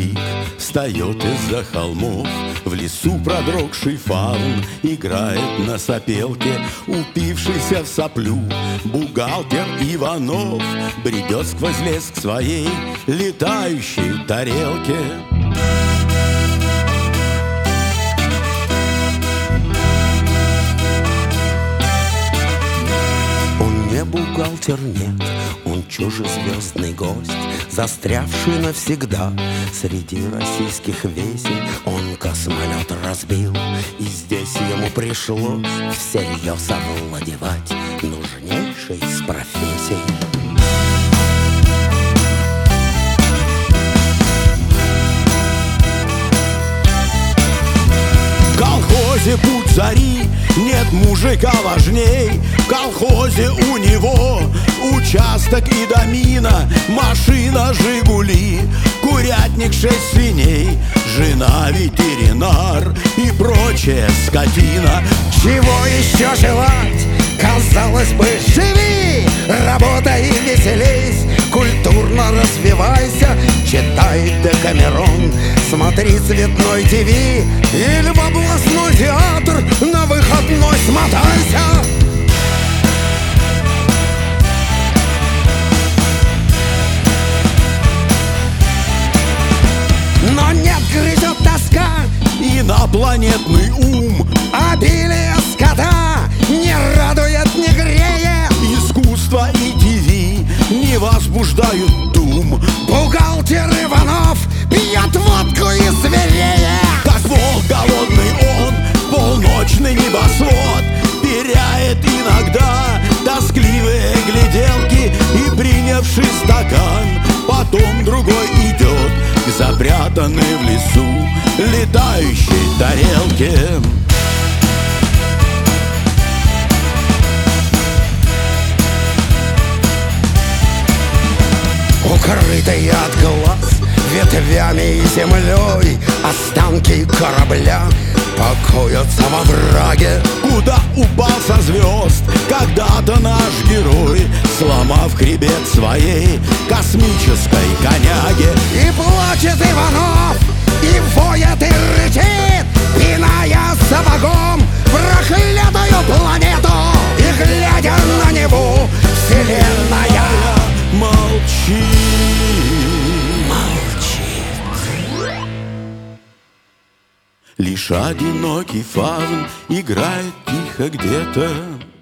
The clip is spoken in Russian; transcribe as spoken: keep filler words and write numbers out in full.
крик встает из-за холмов. В лесу продрогший фаун играет на сопелке. Упившийся в соплю бухгалтер Иванов бредет сквозь лес к своей летающей тарелке. Он не бухгалтер, нет, он чужезвездный гость, застрявший навсегда среди российских весей. Он космолет разбил, и здесь ему пришлось всерьез овладевать нужнейшей из профессий. В колхозе путь зари, нет мужика важней. В колхозе у него участок и домина, машина «Жигули», курятник, шесть свиней, жена ветеринар и прочая скотина. Чего еще желать? Казалось бы, живи, работай и веселись, культурно развивайся, читай Декамерон, смотри цветной ТВ или в областной театр на выходной смотайся. Но нет, грызет тоска, инопланетный ум, обилие скота не радует, не греет. Искусство и ТВ не возбуждают дум. Бухгалтер Иванов пьет водку и звереет. Как волк голодный он, полночный небосвод теряет иногда тоскливые гляделки. И принявший стакан, потом другой идет к запрятанной в лесу летающей тарелке. Укрытые от глаз ветвями и землей останки корабля покоятся во враге. Куда упал со звезд когда-то наш герой, сломав хребет своей космической коняги. И плачет Иванов, и воет, и рычит, пиная сапогом проклятую планету. И глядя на него, вселенная молчит. Лишь одинокий фаун играет тихо где-то